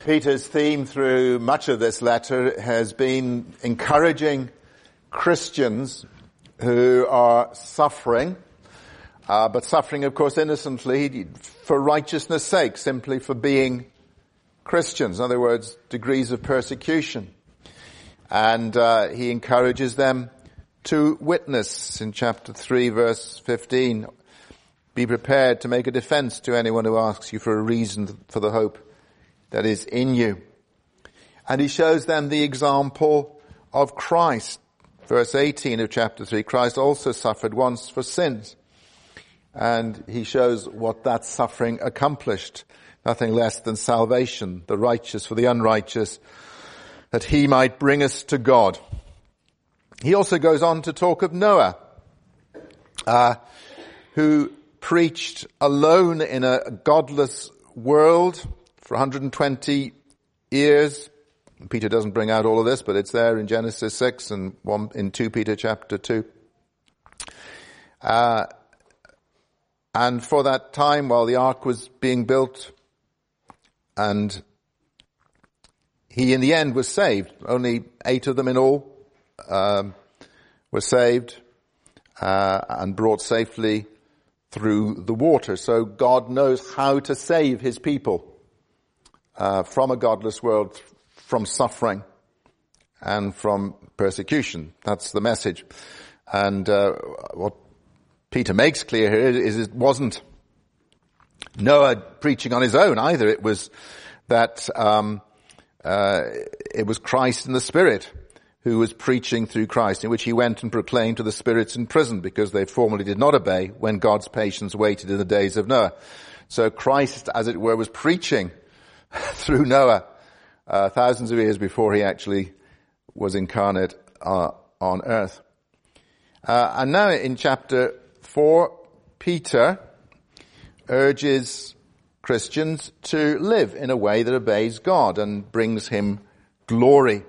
Peter's theme through much of this letter has been encouraging Christians who are suffering, but suffering, of course, innocently for righteousness' sake, simply for being Christians. In other words, degrees of persecution. And he encourages them to witness in chapter 3, verse 15. Be prepared to make a defense to anyone who asks you for a reason for the hope that is in you. And he shows them the example of Christ. Verse 18 of chapter 3, Christ also suffered once for sins. And he shows what that suffering accomplished. Nothing less than salvation, the righteous for the unrighteous, that he might bring us to God. He also goes on to talk of Noah, who preached alone in a godless world for 120 years. Peter doesn't bring out all of this, but it's there in Genesis 6 and in 2 Peter chapter 2. And for that time, while the ark was being built, and he in the end was saved. Only 8 of them in all were saved and brought safely through the water. So God knows how to save his people from a godless world, from suffering and from persecution. That's the message. And what Peter makes clear here is it wasn't Noah preaching on his own either. It was that it was Christ in the Spirit who was preaching through Christ, in which he went and proclaimed to the spirits in prison because they formerly did not obey when God's patience waited in the days of Noah. So Christ, as it were, was preaching through Noah thousands of years before he actually was incarnate on earth. And now in chapter 4, Peter urges Christians to live in a way that obeys God and brings him glory.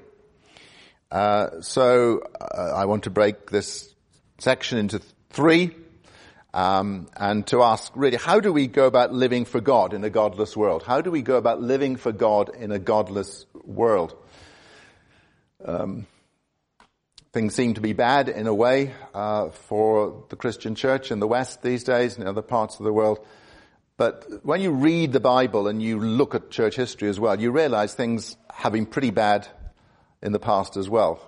So I want to break this section into 3 and to ask really, how do we go about living for God in a godless world? How do we go about living for God in a godless world? Things seem to be bad in a way for the Christian church in the West these days and in other parts of the world. But when you read the Bible and you look at church history as well, you realize things have been pretty bad in the past as well.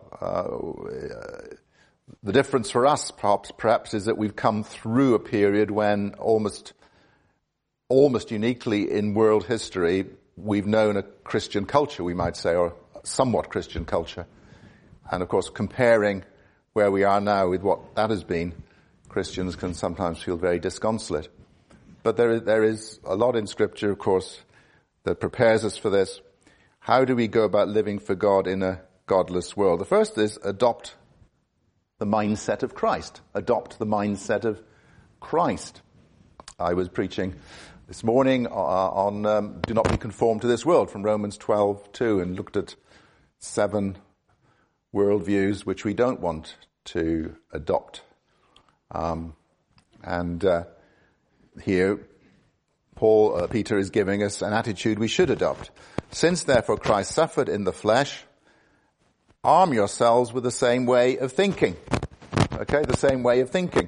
The difference for us perhaps is that we've come through a period when almost uniquely in world history, we've known a Christian culture, we might say, or somewhat Christian culture. And of course, comparing where we are now with what that has been, Christians can sometimes feel very disconsolate. But there is a lot in Scripture, of course, that prepares us for this. How do we go about living for God in a godless world? The first is adopt the mindset of Christ. Adopt the mindset of Christ. I was preaching this morning on do not be conformed to this world from Romans 12:2 and looked at 7 worldviews which we don't want to adopt. Here, Peter is giving us an attitude we should adopt. Since therefore Christ suffered in the flesh, arm yourselves with the same way of thinking. Okay, the same way of thinking.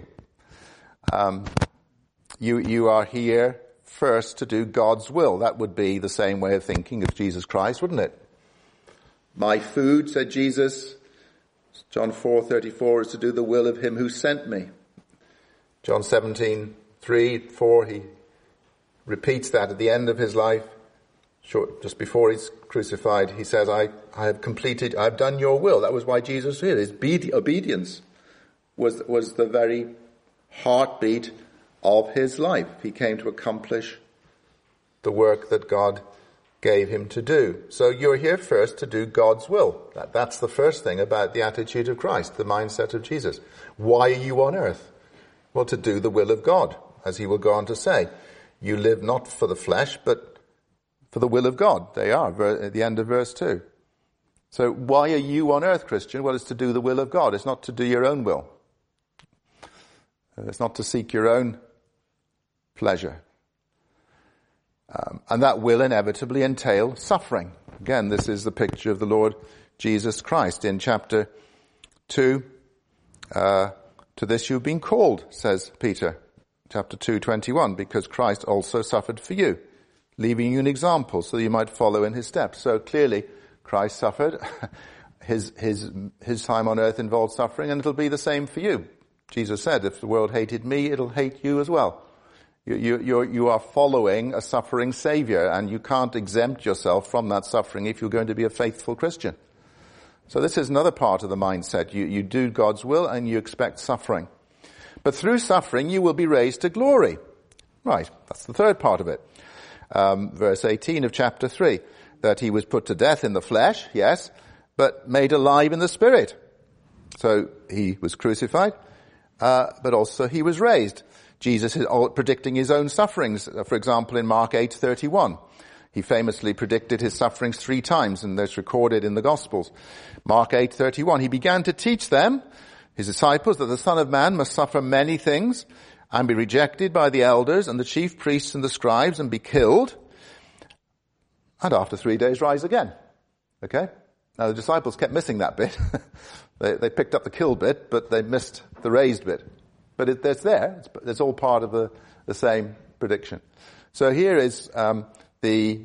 You are here first to do God's will. That would be the same way of thinking of Jesus Christ, wouldn't it? My food, said Jesus, John 4:34, is to do the will of him who sent me. John 17:3-4, he repeats that at the end of his life. Just before he's crucified, he says, I have done your will. That was why Jesus did. His obedience was the very heartbeat of his life. He came to accomplish the work that God gave him to do. So you're here first to do God's will. That's the first thing about the attitude of Christ, the mindset of Jesus. Why are you on earth? Well, to do the will of God, as he will go on to say. You live not for the flesh, but for the will of God. They are at the end of verse 2. So why are you on earth, Christian? Well, it's to do the will of God. It's not to do your own will. It's not to seek your own pleasure. And that will inevitably entail suffering. Again, this is the picture of the Lord Jesus Christ. In chapter 2, to this you've been called, says Peter. Chapter 2:21, because Christ also suffered for you, leaving you an example so that you might follow in his steps. So clearly, Christ suffered. His time on earth involved suffering, and it'll be the same for you. Jesus said, if the world hated me, it'll hate you as well. You are following a suffering Savior, and you can't exempt yourself from that suffering if you're going to be a faithful Christian. So this is another part of the mindset. You do God's will, and you expect suffering. But through suffering, you will be raised to glory. Right, that's the third part of it. Verse 18 of chapter 3, that he was put to death in the flesh, yes, but made alive in the spirit. So he was crucified, but also he was raised. Jesus is predicting his own sufferings. For example, in Mark 8:31, he famously predicted his sufferings 3 times, and that's recorded in the Gospels. Mark 8:31, he began to teach them, his disciples, that the Son of Man must suffer many things and be rejected by the elders and the chief priests and the scribes and be killed, and after 3 days rise again. Okay? Now the disciples kept missing that bit. They picked up the killed bit, but they missed the raised bit. But it's there. It's all part of the same prediction. So here is the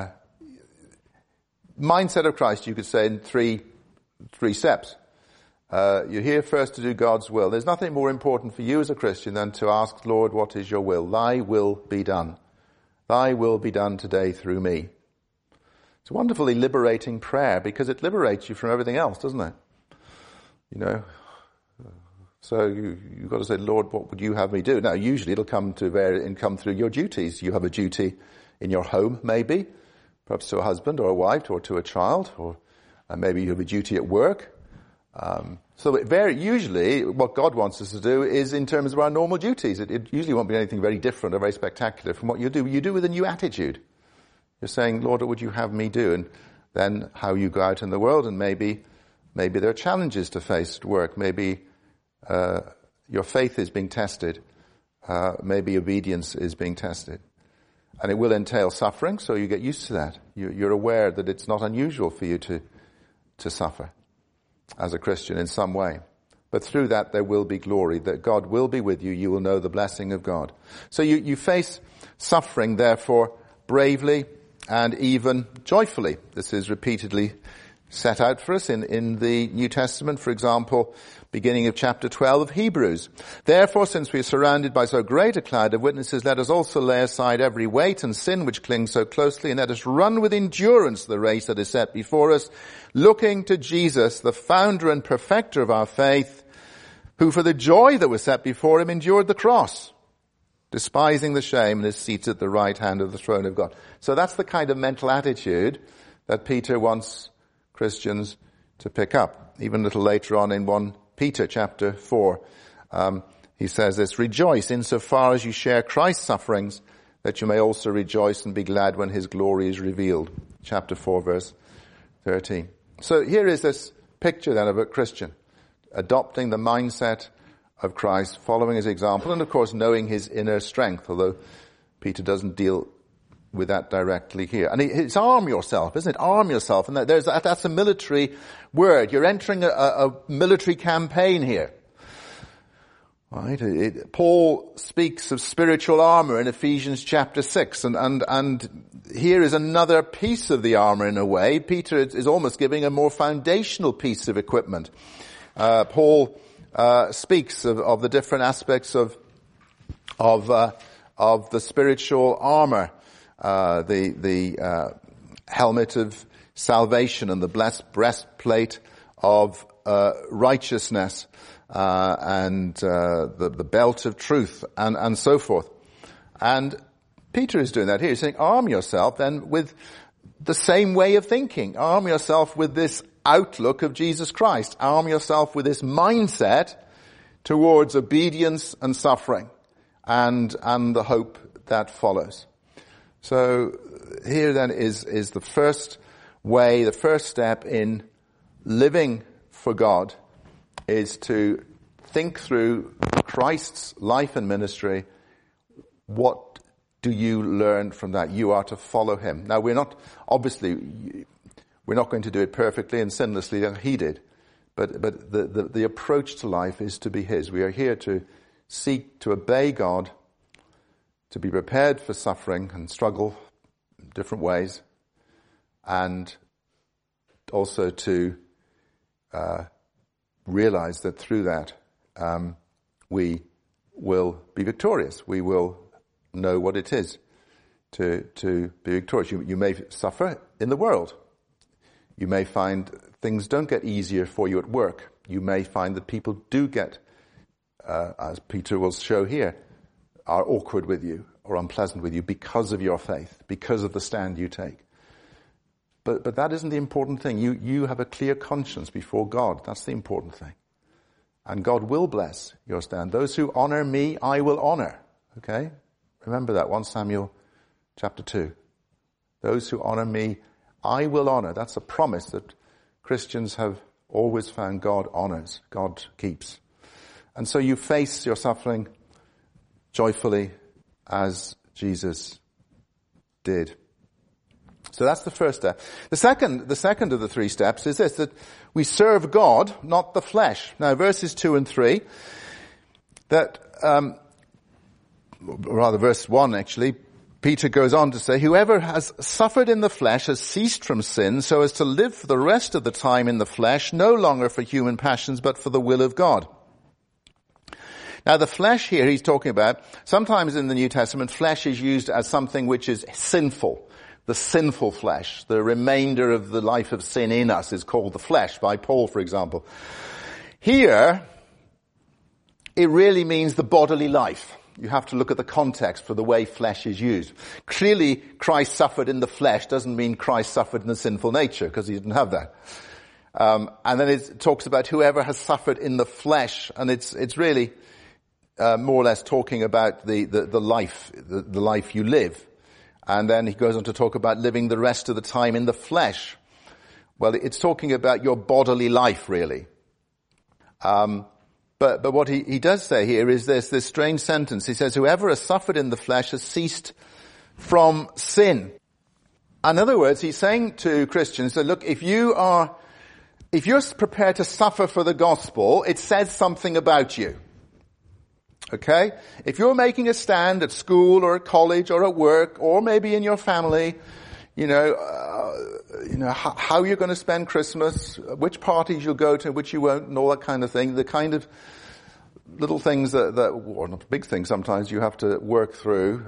mindset of Christ, you could say, in three steps. You're here first to do God's will. There's nothing more important for you as a Christian than to ask, Lord, what is your will? Thy will be done. Thy will be done today through me. It's a wonderfully liberating prayer because it liberates you from everything else, doesn't it? You know, so you've got to say, Lord, what would you have me do? Now, usually it'll come through your duties. You have a duty in your home, maybe, perhaps to a husband or a wife or to a child, or maybe you have a duty at work. So usually what God wants us to do is in terms of our normal duties. It usually won't be anything very different or very spectacular from what you do. You do with a new attitude. You're saying, Lord, what would you have me do? And then how you go out in the world, and maybe there are challenges to face at work. Maybe your faith is being tested. Maybe obedience is being tested. And it will entail suffering, so you get used to that. You're aware that it's not unusual for you to suffer as a Christian in some way. But through that there will be glory, that God will be with you. You will know the blessing of God. So you face suffering, therefore, bravely and even joyfully. This is repeatedly set out for us in the New Testament, for example, beginning of chapter 12 of Hebrews. Therefore, since we are surrounded by so great a cloud of witnesses, let us also lay aside every weight and sin which clings so closely, and let us run with endurance the race that is set before us, looking to Jesus, the founder and perfecter of our faith, who for the joy that was set before him endured the cross, despising the shame, and is seated at the right hand of the throne of God. So that's the kind of mental attitude that Peter wants Christians to pick up. Even a little later on in 1 Peter chapter 4, he says this, rejoice insofar as you share Christ's sufferings, that you may also rejoice and be glad when his glory is revealed. Chapter 4, verse 13. So here is this picture then of a Christian adopting the mindset of Christ, following his example, and of course knowing his inner strength, although Peter doesn't deal with that directly here. And it's arm yourself, isn't it? Arm yourself. And that's a military word. You're entering a military campaign here. Right? Paul speaks of spiritual armor in Ephesians chapter 6. And here is another piece of the armor in a way. Peter is almost giving a more foundational piece of equipment. Paul speaks of the different aspects of the spiritual armor. The helmet of salvation and the blessed breastplate of righteousness, and the belt of truth, and so forth. And Peter is doing that here. He's saying, arm yourself then with the same way of thinking. Arm yourself with this outlook of Jesus Christ. Arm yourself with this mindset towards obedience and suffering, and the hope that follows. So here then is the first way, the first step in living for God is to think through Christ's life and ministry. What do you learn from that? You are to follow him. Now, we're not going to do it perfectly and sinlessly like he did. But the approach to life is to be his. We are here to seek to obey God, to be prepared for suffering and struggle in different ways, and also to realize that through that we will be victorious. We will know what it is to be victorious. You may suffer in the world. You may find things don't get easier for you at work. You may find that people do get, as Peter will show here, are awkward with you or unpleasant with you because of your faith, because of the stand you take. But that isn't the important thing. You have a clear conscience before God. That's the important thing. And God will bless your stand. Those who honor me, I will honor. Okay? Remember that, 1 Samuel chapter 2. Those who honor me, I will honor. That's a promise that Christians have always found God honors, God keeps. And so you face your suffering joyfully as Jesus did. So that's the first step. The second of the three steps is this, that we serve God, not the flesh. Now, verses 2 and 3, that, rather verse 1 actually, Peter goes on to say, whoever has suffered in the flesh has ceased from sin so as to live for the rest of the time in the flesh, no longer for human passions, but for the will of God. Now the flesh here he's talking about, sometimes in the New Testament, flesh is used as something which is sinful. The sinful flesh, the remainder of the life of sin in us is called the flesh by Paul, for example. Here, it really means the bodily life. You have to look at the context for the way flesh is used. Clearly, Christ suffered in the flesh doesn't mean Christ suffered in the sinful nature, because he didn't have that. And then it talks about whoever has suffered in the flesh, and it's really more or less talking about the life you live. And then he goes on to talk about living the rest of the time in the flesh. Well, it's talking about your bodily life, really. But what he does say here is this strange sentence. He says, whoever has suffered in the flesh has ceased from sin. In other words, he's saying to Christians that, look, if you're prepared to suffer for the gospel, it says something about you. Okay? If you're making a stand at school or at college or at work or maybe in your family, how you're going to spend Christmas, which parties you'll go to, which you won't, and all that kind of thing, the kind of little things that or not big things sometimes you have to work through,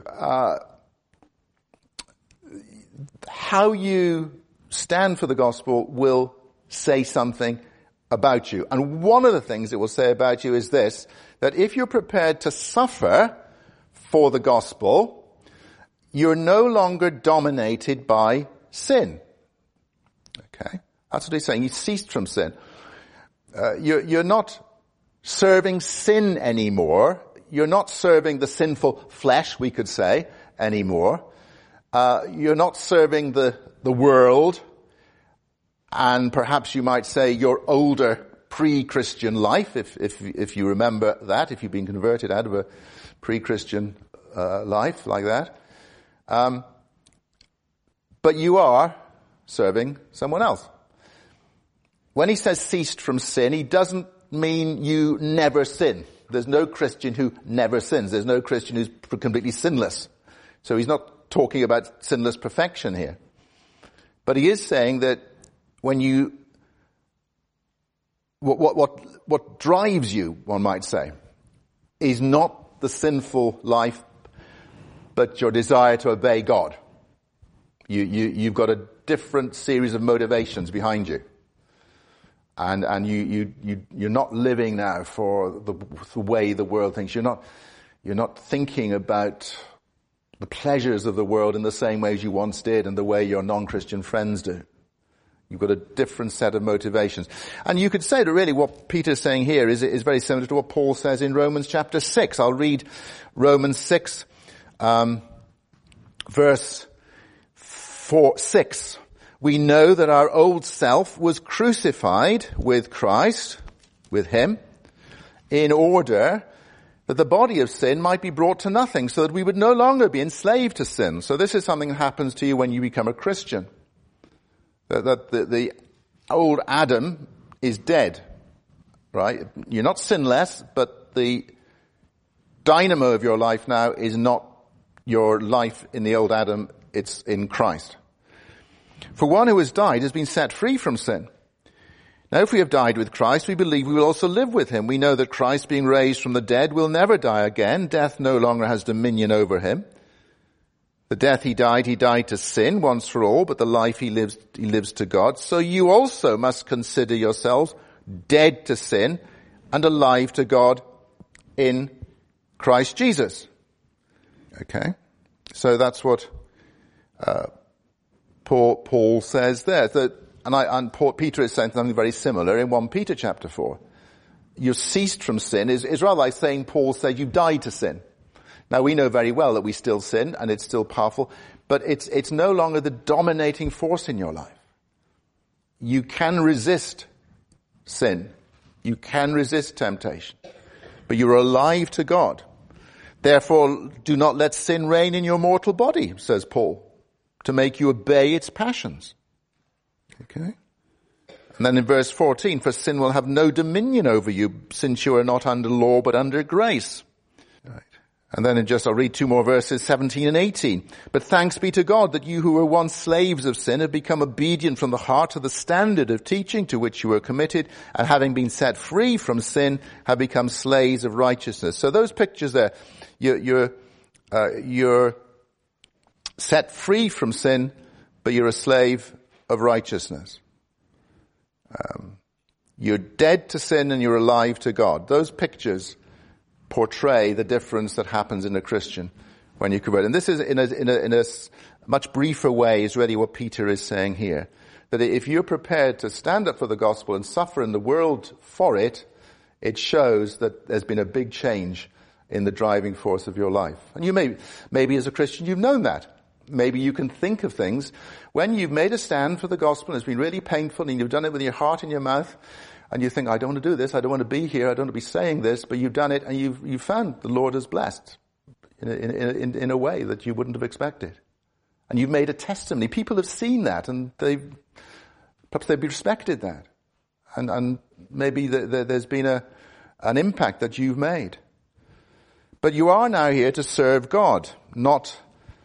how you stand for the gospel will say something about you. And one of the things it will say about you is this, that if you're prepared to suffer for the gospel, you're no longer dominated by sin. Okay? That's what he's saying. You ceased from sin. You're not serving sin anymore. You're not serving the sinful flesh, we could say, anymore. You're not serving the world, and perhaps you might say your older pre-Christian life, if you remember that, if you've been converted out of a pre-Christian life like that. But you are serving someone else. When he says ceased from sin, he doesn't mean you never sin. There's no Christian who never sins. There's no Christian who's completely sinless. So he's not talking about sinless perfection here. But he is saying that when you, what drives you, one might say, is not the sinful life, but your desire to obey God. You've got a different series of motivations behind you. And you're not living now for the way the world thinks. You're not thinking about the pleasures of the world in the same way as you once did and the way your non-Christian friends do. You've got a different set of motivations. And you could say that really what Peter's saying here is very similar to what Paul says in Romans chapter 6. I'll read Romans 6, verse 6. We know that our old self was crucified with Christ, with him, in order that the body of sin might be brought to nothing, so that we would no longer be enslaved to sin. So this is something that happens to you when you become a Christian. That the old Adam is dead, right? You're not sinless, but the dynamo of your life now is not your life in the old Adam, it's in Christ. For one who has died has been set free from sin. Now if we have died with Christ, we believe we will also live with him. We know that Christ, being raised from the dead, will never die again. Death no longer has dominion over him. The death he died to sin once for all, but the life he lives to God. So you also must consider yourselves dead to sin and alive to God in Christ Jesus. Okay? So that's what Paul says there. Peter is saying something very similar in 1 Peter chapter 4. You've ceased from sin is rather like saying Paul said you've died to sin. Now we know very well that we still sin and it's still powerful, but it's no longer the dominating force in your life. You can resist sin. You can resist temptation. But you're alive to God. Therefore, do not let sin reign in your mortal body, says Paul, to make you obey its passions. Okay? And then in verse 14, for sin will have no dominion over you, since you are not under law, but under grace. Right. And then I'll read two more verses, 17 and 18. But thanks be to God that you who were once slaves of sin have become obedient from the heart to the standard of teaching to which you were committed, and having been set free from sin, have become slaves of righteousness. So those pictures there, you're set free from sin, but you're a slave of righteousness. You're dead to sin and you're alive to God. Those pictures portray the difference that happens in a Christian when you convert. And this is in a much briefer way is really what Peter is saying here. That if you're prepared to stand up for the gospel and suffer in the world for it, it shows that there's been a big change in the driving force of your life. And you maybe as a Christian you've known that. Maybe you can think of things when you've made a stand for the gospel and it's been really painful and you've done it with your heart in your mouth and you think, I don't want to do this, I don't want to be here, I don't want to be saying this, but you've done it and you've found the Lord has blessed in a way that you wouldn't have expected. And you've made a testimony. People have seen that and perhaps they've respected that. And maybe there's been an impact that you've made. But you are now here to serve God, not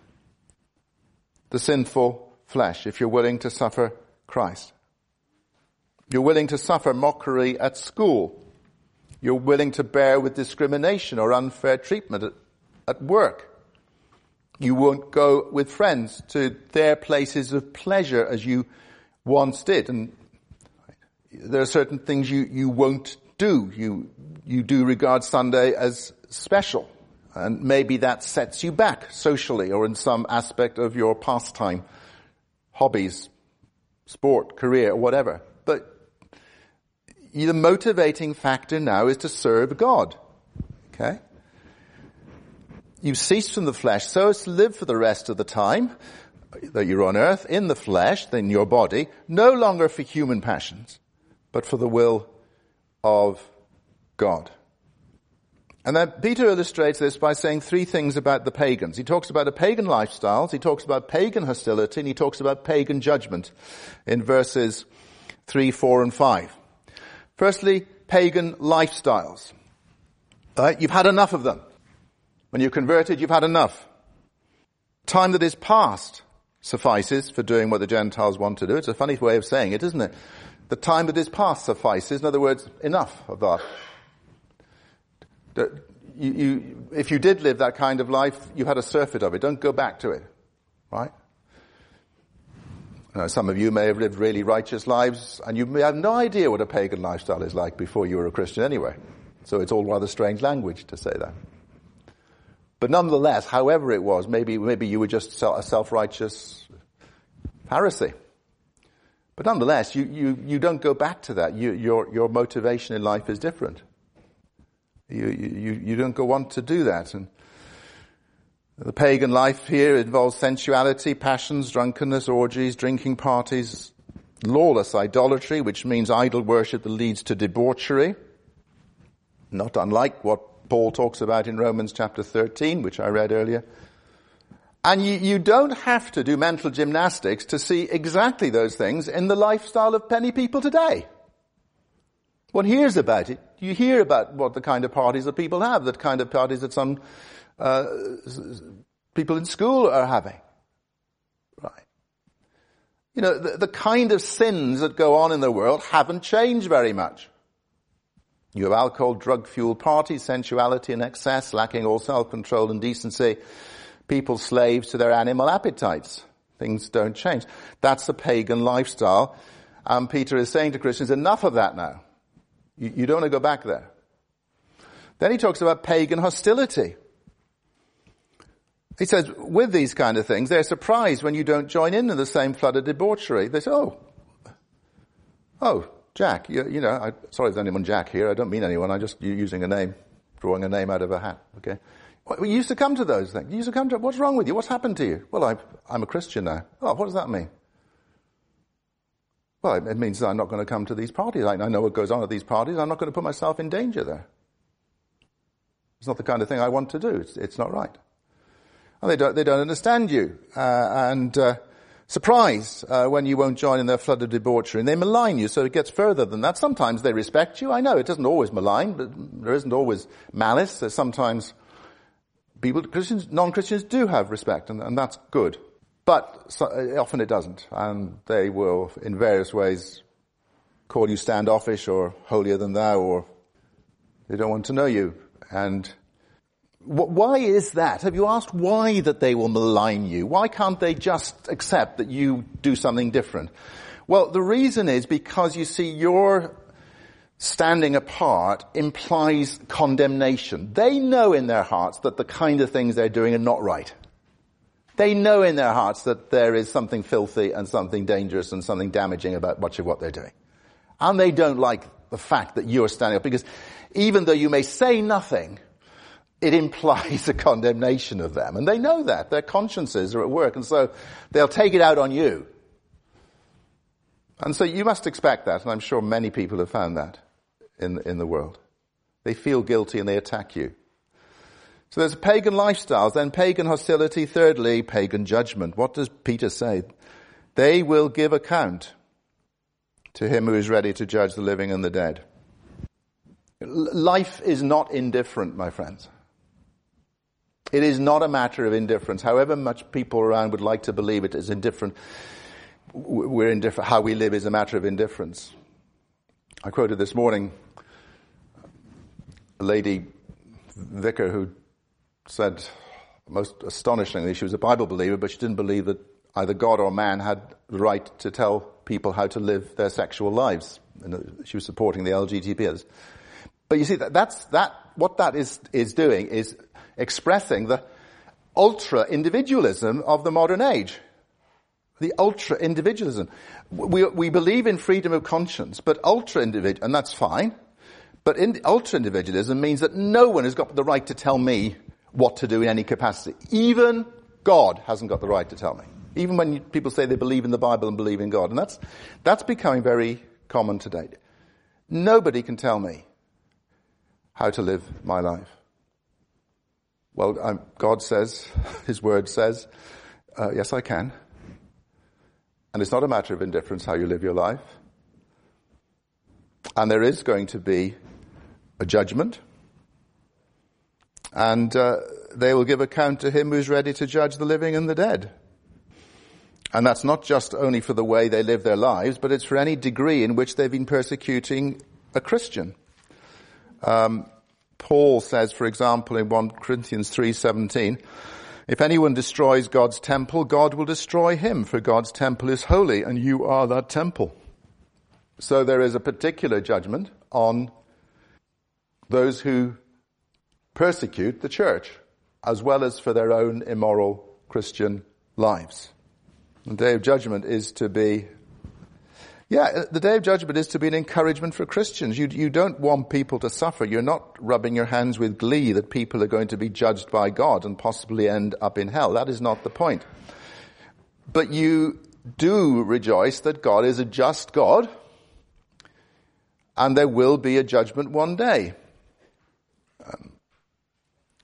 the sinful flesh, if you're willing to suffer Christ. You're willing to suffer mockery at school. You're willing to bear with discrimination or unfair treatment at work. You won't go with friends to their places of pleasure as you once did. And there are certain things you won't do. You do regard Sunday as special. And maybe that sets you back socially or in some aspect of your pastime, hobbies, sport, career, whatever. But the motivating factor now is to serve God. Okay? You've ceased from the flesh so as to live for the rest of the time that you're on earth in the flesh, in your body, no longer for human passions, but for the will of God. And then Peter illustrates this by saying three things about the pagans. He talks about the pagan lifestyles, he talks about pagan hostility, and he talks about pagan judgment in verses 3, 4, and 5. Firstly, pagan lifestyles. Right? You've had enough of them. When you're converted, you've had enough. Time that is past suffices for doing what the Gentiles want to do. It's a funny way of saying it, isn't it? The time that is past suffices. In other words, enough of that. If you did live that kind of life, you had a surfeit of it. Don't go back to it. Right? Some of you may have lived really righteous lives, and you may have no idea what a pagan lifestyle is like before you were a Christian anyway. So it's all rather strange language to say that. But nonetheless, however it was, maybe you were just a self-righteous Pharisee. But nonetheless, you don't go back to that. Your motivation in life is different. You don't go on to do that. And the pagan life here involves sensuality, passions, drunkenness, orgies, drinking parties, lawless idolatry, which means idol worship that leads to debauchery. Not unlike what Paul talks about in Romans chapter 13, which I read earlier. And you don't have to do mental gymnastics to see exactly those things in the lifestyle of many people today. One hears about it. You hear about what the kind of parties that people have, the kind of parties that some people in school are having. Right. You know, the kind of sins that go on in the world haven't changed very much. You have alcohol, drug-fueled parties, sensuality and excess, lacking all self-control and decency. People slaves to their animal appetites. Things don't change. That's the pagan lifestyle. And Peter is saying to Christians, enough of that now. You don't want to go back there. Then he talks about pagan hostility. He says, with these kind of things, they're surprised when you don't join in the same flood of debauchery. They say, oh, Jack, sorry if there's anyone Jack here. I don't mean anyone. I'm just using a name, drawing a name out of a hat. Okay. We used to come to those things. You used to come to, what's wrong with you? What's happened to you? Well, I'm a Christian now. Oh, what does that mean? Well, it means that I'm not going to come to these parties. I know what goes on at these parties. I'm not going to put myself in danger there. It's not the kind of thing I want to do. It's not right. And they don't understand you. Surprised when you won't join in their flood of debauchery. And they malign you, so it gets further than that. Sometimes they respect you. I know it doesn't always malign, but there isn't always malice. There's sometimes non-Christians do have respect, and that's good. But often it doesn't, and they will, in various ways, call you standoffish or holier than thou, or they don't want to know you. And why is that? Have you asked why that they will malign you? Why can't they just accept that you do something different? Well, the reason is because, you see, your standing apart implies condemnation. They know in their hearts that the kind of things they're doing are not right. They know in their hearts that there is something filthy and something dangerous and something damaging about much of what they're doing. And they don't like the fact that you're standing up, because even though you may say nothing, it implies a condemnation of them. And they know that. Their consciences are at work, and so they'll take it out on you. And so you must expect that, and I'm sure many people have found that in the world. They feel guilty and they attack you. So there's pagan lifestyles, then pagan hostility, thirdly, pagan judgment. What does Peter say? They will give account to him who is ready to judge the living and the dead. Life is not indifferent, my friends. It is not a matter of indifference. However much people around would like to believe it is indifferent, we're indifferent. How we live is a matter of indifference. I quoted this morning a lady vicar who said, most astonishingly, she was a Bible believer, but she didn't believe that either God or man had the right to tell people how to live their sexual lives. And she was supporting the LGBTs. But you see, what that is doing is expressing the ultra-individualism of the modern age. The ultra-individualism. We believe in freedom of conscience, but ultra-individual, and that's fine. But ultra-individualism means that no one has got the right to tell me what to do in any capacity. Even God hasn't got the right to tell me. Even when people say they believe in the Bible and believe in God. And that's becoming very common today. Nobody can tell me how to live my life. Well, God says, His Word says, yes, I can. And it's not a matter of indifference how you live your life. And there is going to be a judgment. And they will give account to him who is ready to judge the living and the dead. And that's not just only for the way they live their lives, but it's for any degree in which they've been persecuting a Christian. Paul says, for example, in 1 Corinthians 3:17, if anyone destroys God's temple, God will destroy him, for God's temple is holy, and you are that temple. So there is a particular judgment on those who persecute the church, as well as for their own immoral Christian lives. The day of judgment is to be, the day of judgment is to be an encouragement for Christians. You don't want people to suffer. You're not rubbing your hands with glee that people are going to be judged by God and possibly end up in hell. That is not the point. But you do rejoice that God is a just God, and there will be a judgment one day.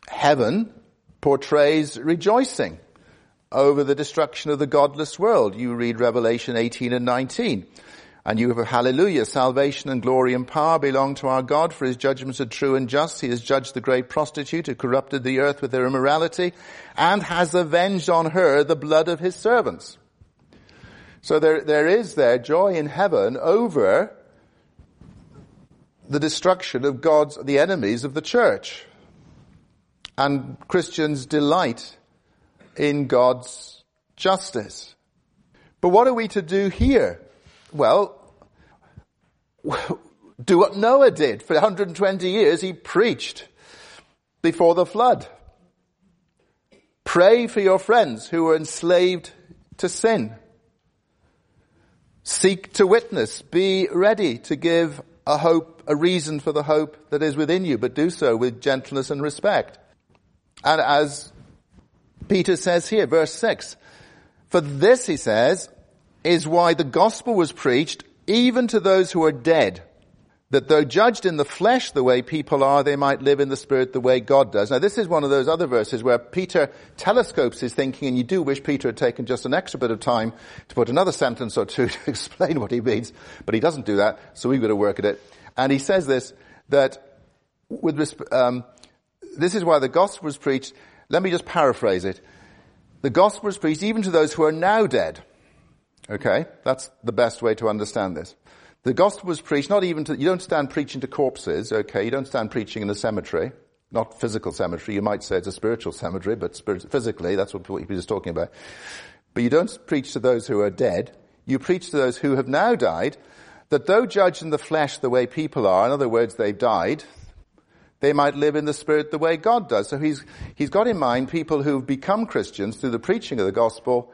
heaven portrays rejoicing over the destruction of the godless world. You read Revelation 18 and 19. And you have hallelujah, salvation and glory and power belong to our God, for his judgments are true and just. He has judged the great prostitute who corrupted the earth with her immorality and has avenged on her the blood of his servants. So there is joy in heaven over the destruction of the enemies of the church. And Christians delight in God's justice. But what are we to do here? Well, do what Noah did. For 120 years he preached before the flood. Pray for your friends who are enslaved to sin. Seek to witness. Be ready to give a reason for the hope that is within you, but do so with gentleness and respect. And as Peter says here, verse 6, for this, he says, is why the gospel was preached even to those who are dead, that though judged in the flesh the way people are, they might live in the spirit the way God does. Now this is one of those other verses where Peter telescopes his thinking, and you do wish Peter had taken just an extra bit of time to put another sentence or two to explain what he means, but he doesn't do that, so we've got to work at it. And he says this, that this is why the gospel was preached. Let me just paraphrase it. The gospel was preached even to those who are now dead. Okay? That's the best way to understand this. The gospel was preached not even to, you don't stand preaching to corpses, okay? You don't stand preaching in a cemetery. Not physical cemetery. You might say it's a spiritual cemetery, but physically, that's what he was talking about. But you don't preach to those who are dead. You preach to those who have now died, that though judged in the flesh the way people are, in other words, they've died, they might live in the spirit the way God does. So he's got in mind people who've become Christians through the preaching of the gospel,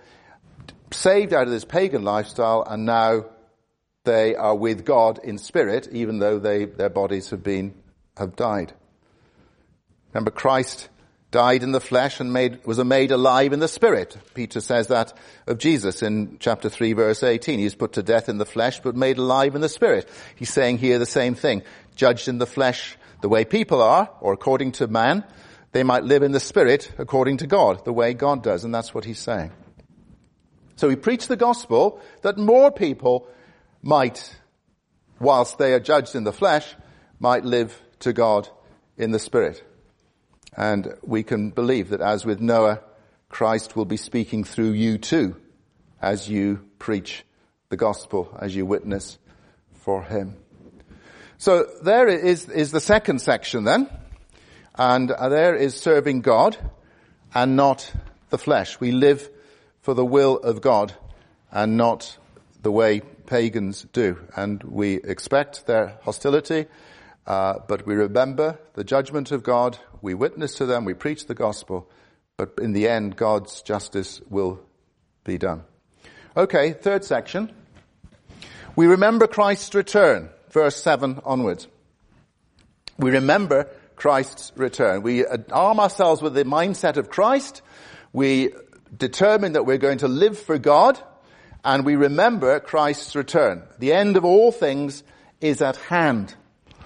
saved out of this pagan lifestyle, and now they are with God in spirit, even though their bodies have died. Remember, Christ died in the flesh and was made alive in the spirit. Peter says that of Jesus in chapter 3, verse 18. He was put to death in the flesh, but made alive in the spirit. He's saying here the same thing. Judged in the flesh the way people are, or according to man, they might live in the spirit according to God, the way God does. And that's what he's saying. So we preach the gospel that more people might, whilst they are judged in the flesh, might live to God in the spirit. And we can believe that as with Noah, Christ will be speaking through you too, as you preach the gospel, as you witness for him. So there is the second section then, and there is serving God and not the flesh. We live for the will of God and not the way pagans do. And we expect their hostility, but we remember the judgment of God. We witness to them, we preach the gospel, but in the end, God's justice will be done. Okay, third section. We remember Christ's return, verse 7 onwards. We remember Christ's return. We arm ourselves with the mindset of Christ. We determine that we're going to live for God, and we remember Christ's return. The end of all things is at hand.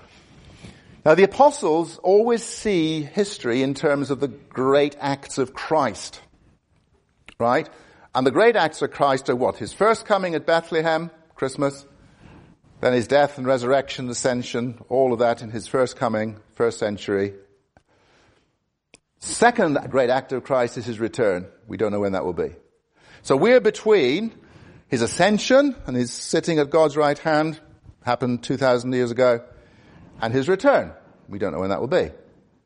Now, the apostles always see history in terms of the great acts of Christ, right? And the great acts of Christ are what? His first coming at Bethlehem, Christmas, then his death and resurrection, ascension, all of that in his first coming, first century. Second great act of Christ is his return. We don't know when that will be. So we're between his ascension and his sitting at God's right hand, happened 2,000 years ago, and his return. We don't know when that will be.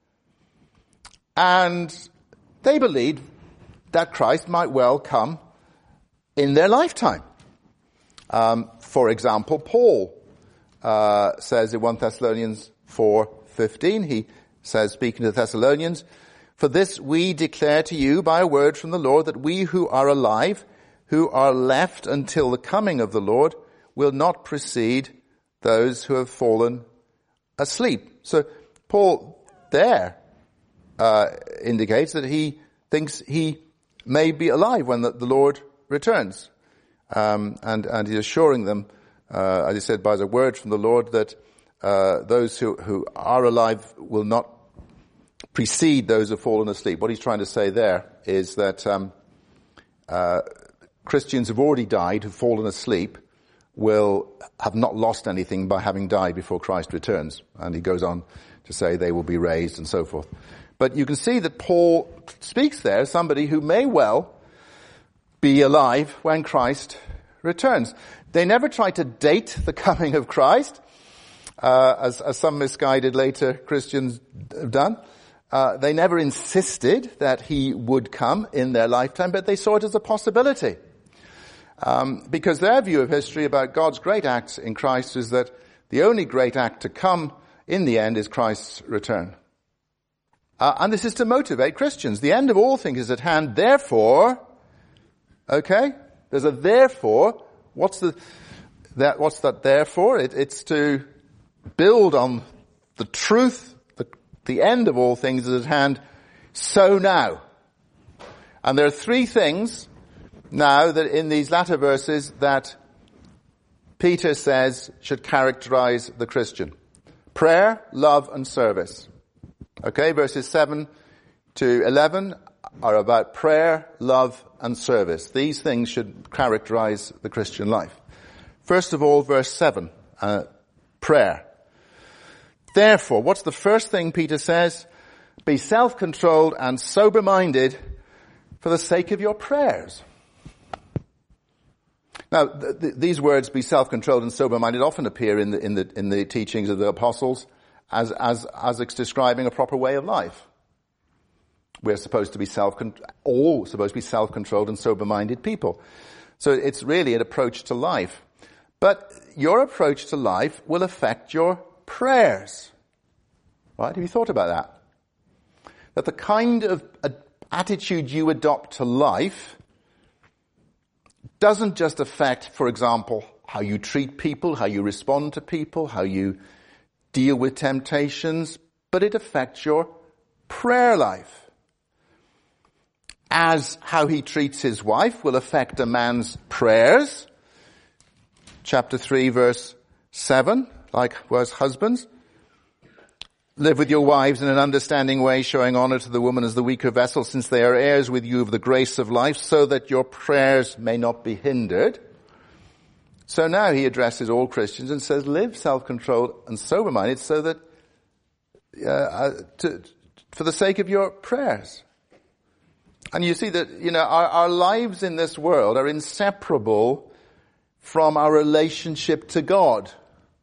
And they believed that Christ might well come in their lifetime. For example, Paul says in 1 Thessalonians 4:15, he says, speaking to the Thessalonians, "For this we declare to you by a word from the Lord, that we who are alive, who are left until the coming of the Lord, will not precede those who have fallen asleep." So Paul there indicates that he thinks he may be alive when the Lord returns. And he's assuring them, as he said, by the word from the Lord, that those who are alive will not precede those who have fallen asleep. What he's trying to say there is that Christians who've already died, who've fallen asleep, will have not lost anything by having died before Christ returns. And he goes on to say they will be raised and so forth. But you can see that Paul speaks there as somebody who may well be alive when Christ returns. They never try to date the coming of Christ, as some misguided later Christians have done. They never insisted that he would come in their lifetime, but they saw it as a possibility. Because their view of history about God's great acts in Christ is that the only great act to come in the end is Christ's return. And this is to motivate Christians. The end of all things is at hand, therefore, okay? There's a therefore. What's that therefore? It's to build on the truth. The end of all things is at hand. So now. And there are three things now that in these latter verses that Peter says should characterize the Christian. Prayer, love, and service. Okay, verses 7 to 11 are about prayer, love, and service. These things should characterize the Christian life. First of all, verse 7, prayer. Therefore, what's the first thing Peter says? Be self-controlled and sober-minded for the sake of your prayers. Now, these words, be self-controlled and sober-minded, often appear in the teachings of the apostles as describing a proper way of life. We're supposed to be self-controlled and sober-minded people. So it's really an approach to life. But your approach to life will affect your prayers. Right? Have you thought about that? That the kind of attitude you adopt to life doesn't just affect, for example, how you treat people, how you respond to people, how you deal with temptations, but it affects your prayer life. As how he treats his wife will affect a man's prayers. Chapter 3, verse 7, likewise husbands. Live with your wives in an understanding way, showing honor to the woman as the weaker vessel, since they are heirs with you of the grace of life, so that your prayers may not be hindered. So now he addresses all Christians and says, live self-controlled and sober-minded, so that, for the sake of your prayers. And you see that, our lives in this world are inseparable from our relationship to God.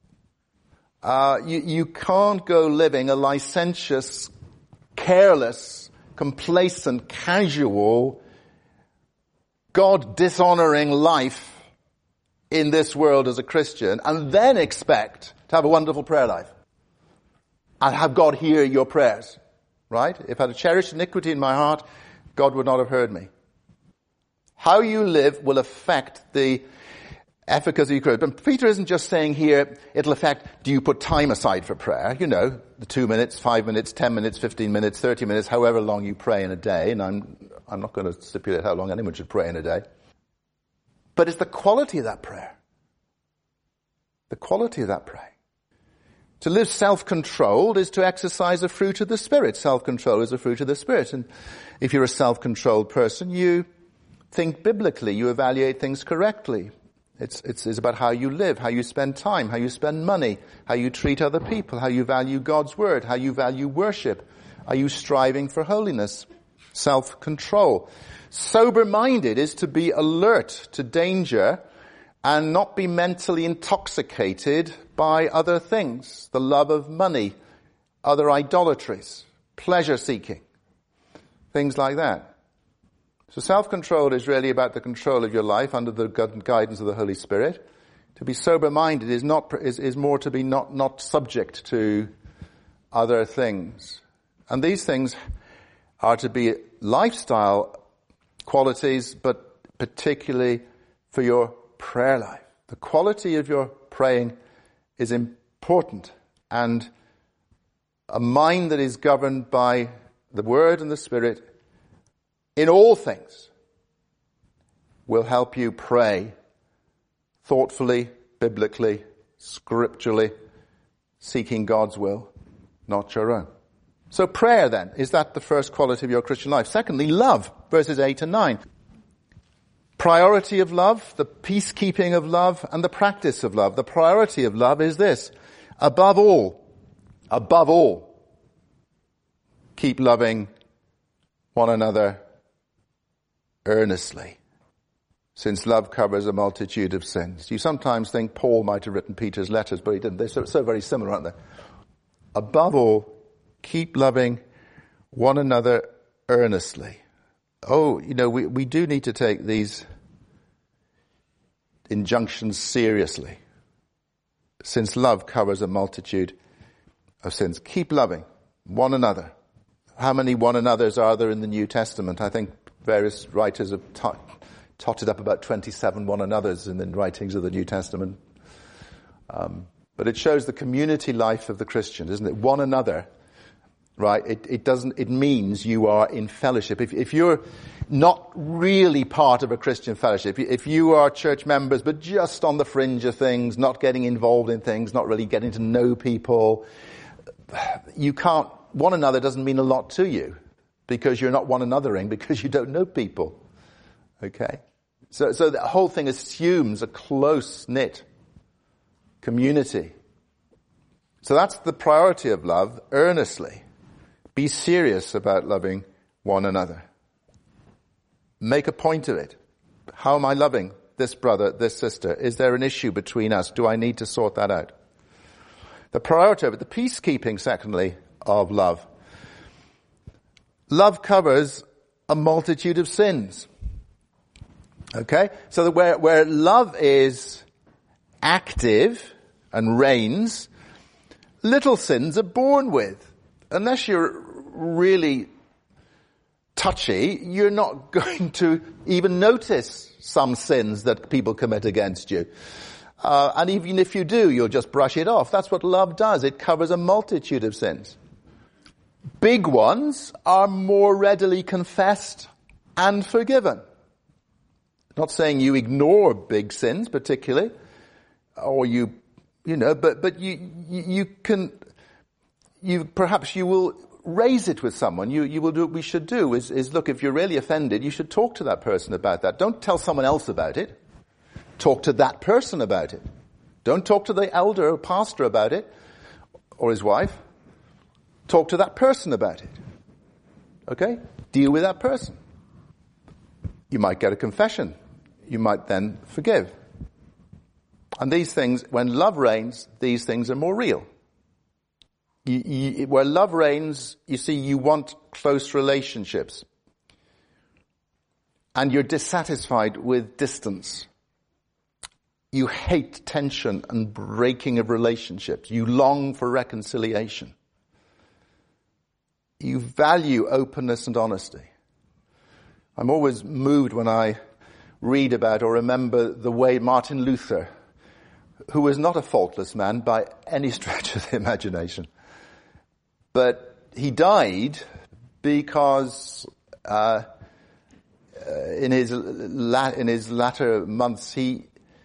You can't go living a licentious, careless, complacent, casual, God-dishonoring life in this world as a Christian and then expect to have a wonderful prayer life and have God hear your prayers. Right? If I had cherished iniquity in my heart, God would not have heard me. How you live will affect the efficacy of prayer. But Peter isn't just saying here, it'll affect, do you put time aside for prayer? The 2 minutes, 5 minutes, 10 minutes, 15 minutes, 30 minutes, however long you pray in a day. And I'm not going to stipulate how long anyone should pray in a day. But it's the quality of that prayer. The quality of that prayer. To live self-controlled is to exercise a fruit of the Spirit. Self-control is a fruit of the Spirit. And if you're a self-controlled person, you think biblically, you evaluate things correctly. It's about how you live, how you spend time, how you spend money, how you treat other people, how you value God's word, how you value worship. Are you striving for holiness? Self-control. Sober-minded is to be alert to danger and not be mentally intoxicated by other things, the love of money, other idolatries, pleasure-seeking, things like that. So self-control is really about the control of your life under the guidance of the Holy Spirit. To be sober-minded is more to be not subject to other things. And these things are to be lifestyle qualities, but particularly for your prayer life. The quality of your praying is important, and a mind that is governed by the Word and the Spirit in all things will help you pray thoughtfully, biblically, scripturally, seeking God's will, not your own. So prayer then, is that the first quality of your Christian life? Secondly, love, verses 8 and 9. Priority of love, the peacekeeping of love, and the practice of love. The priority of love is this: above all, keep loving one another earnestly, since love covers a multitude of sins. You sometimes think Paul might have written Peter's letters, but he didn't. They're so very similar, aren't they? Above all, keep loving one another earnestly. Oh, we do need to take these injunctions seriously, since love covers a multitude of sins. Keep loving one another. How many one another's are there in the New Testament? I think various writers have totted up about 27 one another's in the writings of the New Testament. But it shows the community life of the Christian, isn't it? One another, right? It means you are in fellowship. If you're not really part of a Christian fellowship, if you are church members but just on the fringe of things, not getting involved in things, not really getting to know people, one another doesn't mean a lot to you, because you're not one anothering, because you don't know people. Okay? So the whole thing assumes a close-knit community. So that's the priority of love, earnestly. Be serious about loving one another. Make a point of it. How am I loving this brother, this sister? Is there an issue between us? Do I need to sort that out? The priority of it, the peacekeeping, secondly, of love. Love covers a multitude of sins. Okay? So that where love is active and reigns, little sins are born with. Unless you're really touchy, you're not going to even notice some sins that people commit against you. And even if you do, you'll just brush it off. That's what love does. It covers a multitude of sins. Big ones are more readily confessed and forgiven. Not saying you ignore big sins particularly, or but you can, perhaps you will raise it with someone. You will do what we should do is look, if you're really offended, you should talk to that person about that. Don't tell someone else about it. Talk to that person about it. Don't talk to the elder or pastor about it, or his wife. Talk to that person about it. Okay? Deal with that person. You might get a confession. You might then forgive. And these things, when love reigns, these things are more real. Where love reigns, you see, you want close relationships. And you're dissatisfied with distance. You hate tension and breaking of relationships. You long for reconciliation. You value openness and honesty. I'm always moved when I read about or remember the way Martin Luther, who was not a faultless man by any stretch of the imagination, but he died because in his latter months he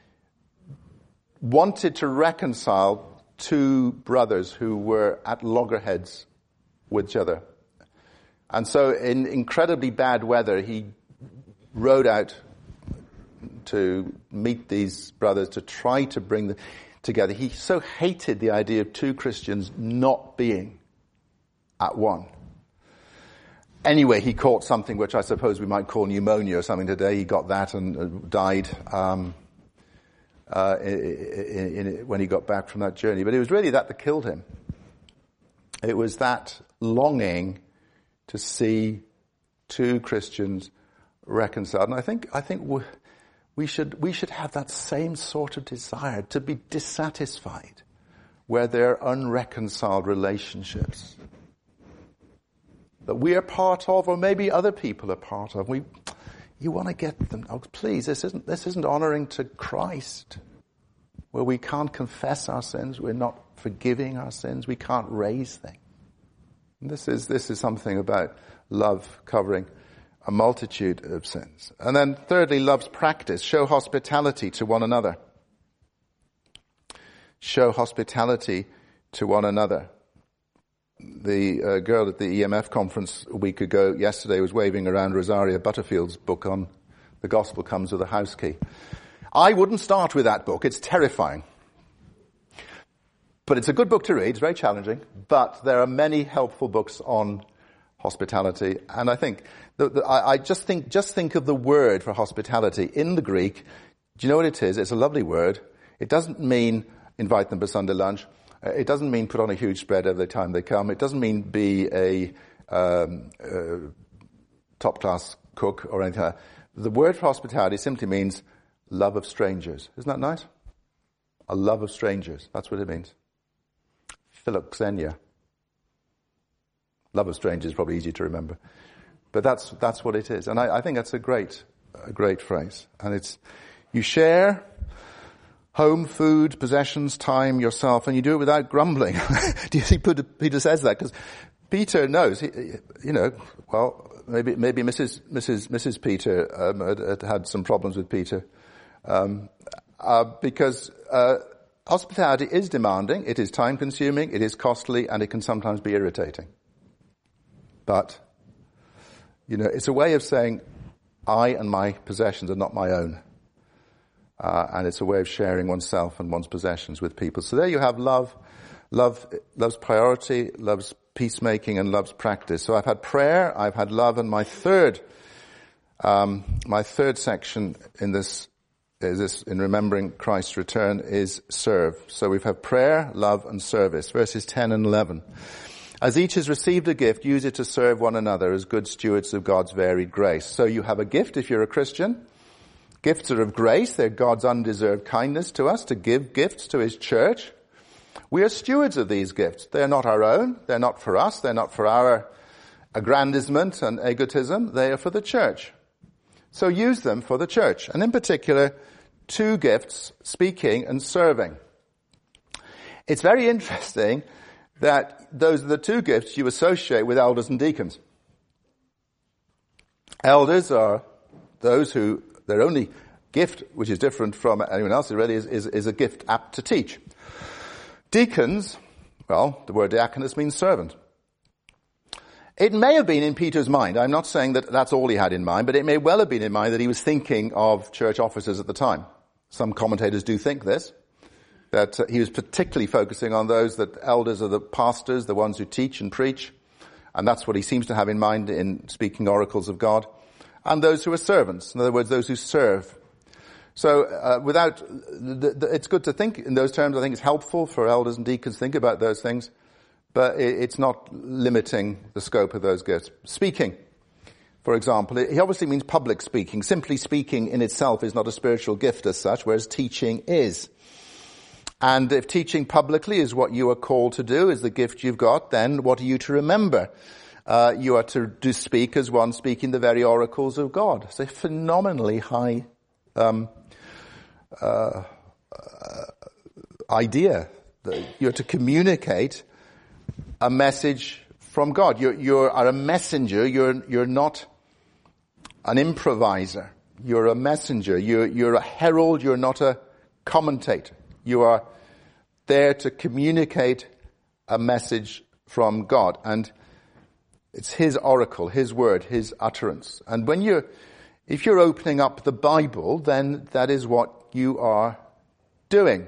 wanted to reconcile two brothers who were at loggerheads with each other. And so in incredibly bad weather, he rode out to meet these brothers to try to bring them together. He so hated the idea of two Christians not being at one. Anyway, he caught something which I suppose we might call pneumonia or something today. He got that and died when he got back from that journey. But it was really that killed him. It was that longing to see two Christians reconciled. And I think we should have that same sort of desire to be dissatisfied where there are unreconciled relationships that we are part of, or maybe other people are part of. You want to get them. Oh, please, this isn't honoring to Christ, where we can't confess our sins, we're not forgiving our sins, we can't raise things. And this is something about love covering a multitude of sins. And then thirdly, love's practice. Show hospitality to one another. Show hospitality to one another. The girl at the EMF conference a week ago, yesterday, was waving around Rosaria Butterfield's book on The Gospel Comes with a House Key. I wouldn't start with that book. It's terrifying. But it's a good book to read. It's very challenging. But there are many helpful books on hospitality. And I think, I just think of the word for hospitality in the Greek. Do you know what it is? It's a lovely word. It doesn't mean invite them for Sunday lunch. It doesn't mean put on a huge spread every time they come. It doesn't mean be a top-class cook or anything like that. The word for hospitality simply means love of strangers. Isn't that nice? A love of strangers. That's what it means. Philoxenia. Love of strangers is probably easy to remember. But that's what it is. And I think that's a great phrase. And it's, you share home, food, possessions, time, yourself, and you do it without grumbling. Do you think Peter says that? Because Peter knows, well, maybe Mrs. Peter had some problems with Peter, because hospitality is demanding, it is time-consuming, it is costly, and it can sometimes be irritating. But it's a way of saying, I and my possessions are not my own. And it's a way of sharing oneself and one's possessions with people. So there you have love. Love loves priority, loves peacemaking, and loves practice. So I've had prayer, I've had love, and my third section in this in remembering Christ's return is serve. So we've had prayer, love, and service. Verses 10 and 11. As each has received a gift, use it to serve one another as good stewards of God's varied grace. So you have a gift if you're a Christian. Gifts are of grace. They're God's undeserved kindness to us to give gifts to his church. We are stewards of these gifts. They're not our own. They're not for us. They're not for our aggrandizement and egotism. They are for the church. So use them for the church. And in particular, two gifts, speaking and serving. It's very interesting that those are the two gifts you associate with elders and deacons. Elders are those who, their only gift, which is different from anyone else, it really is a gift apt to teach. Deacons, well, the word diaconus means servant. It may have been in Peter's mind, I'm not saying that that's all he had in mind, but it may well have been in mind that he was thinking of church officers at the time. Some commentators do think this, that he was particularly focusing on those that elders are the pastors, the ones who teach and preach, and that's what he seems to have in mind in speaking oracles of God. And those who are servants, in other words, those who serve. So it's good to think in those terms. I think it's helpful for elders and deacons to think about those things, but it's not limiting the scope of those gifts. Speaking, for example, it obviously means public speaking. Simply speaking in itself is not a spiritual gift as such, whereas teaching is. And if teaching publicly is what you are called to do, is the gift you've got, then what are you to remember? You are to speak as one speaking the very oracles of God. It's a phenomenally high idea. You're to communicate a message from God. You are a messenger. You're not an improviser. You're a messenger. You're a herald. You're not a commentator. You are there to communicate a message from God. And it's his oracle, his word, his utterance. And if you're opening up the Bible, then that is what you are doing.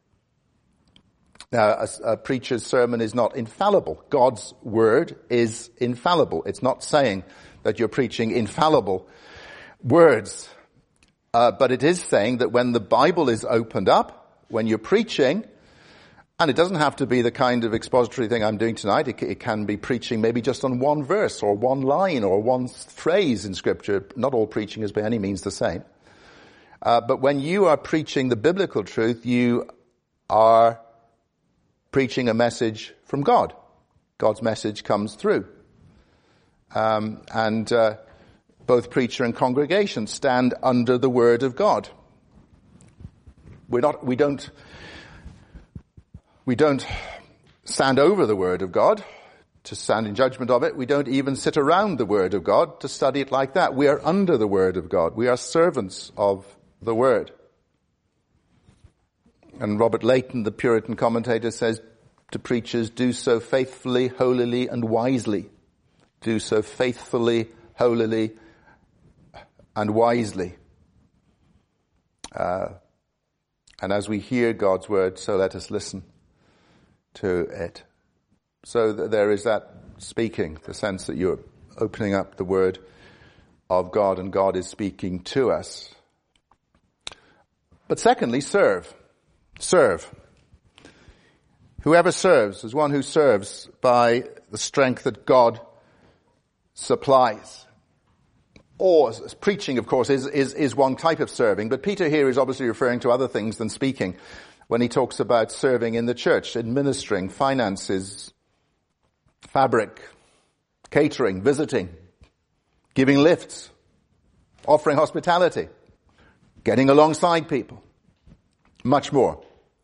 Now, a preacher's sermon is not infallible. God's word is infallible. It's not saying that you're preaching infallible words. But it is saying that when the Bible is opened up, when you're preaching, and it doesn't have to be the kind of expository thing I'm doing tonight. It can be preaching maybe just on one verse or one line or one phrase in Scripture. Not all preaching is by any means the same. But when you are preaching the biblical truth, you are preaching a message from God. God's message comes through. And both preacher and congregation stand under the word of God. We don't stand over the word of God to stand in judgment of it. We don't even sit around the word of God to study it like that. We are under the word of God. We are servants of the word. And Robert Leighton, the Puritan commentator, says, to preachers, do so faithfully, holily, and wisely. Do so faithfully, holily, and wisely. And as we hear God's word, so let us listen to it. So there is that speaking, the sense that you're opening up the word of God and God is speaking to us. But secondly, serve. Serve. Whoever serves is one who serves by the strength that God supplies. Or preaching, of course, is one type of serving, but Peter here is obviously referring to other things than speaking when he talks about serving in the church, administering, finances, fabric, catering, visiting, giving lifts, offering hospitality, getting alongside people, much more.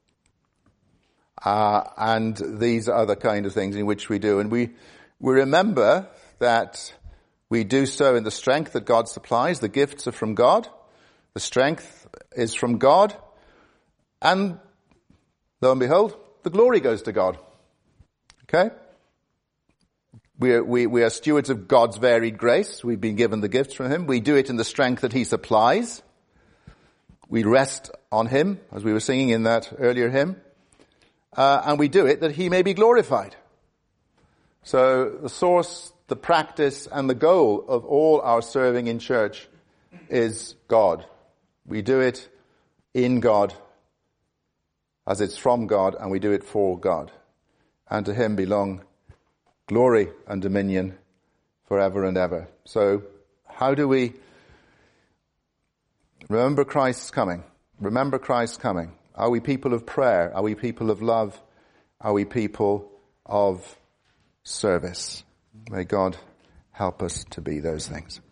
And these are the kind of things in which we do. And we remember that we do so in the strength that God supplies. The gifts are from God. The strength is from God. And lo and behold, the glory goes to God. Okay? We are stewards of God's varied grace. We've been given the gifts from Him. We do it in the strength that He supplies. We rest on Him, as we were singing in that earlier hymn. And we do it that He may be glorified. So the source, the practice, and the goal of all our serving in church is God. We do it in God, as it's from God, and we do it for God. And to Him belong glory and dominion forever and ever. So how do we remember Christ's coming? Remember Christ's coming. Are we people of prayer? Are we people of love? Are we people of service? May God help us to be those things.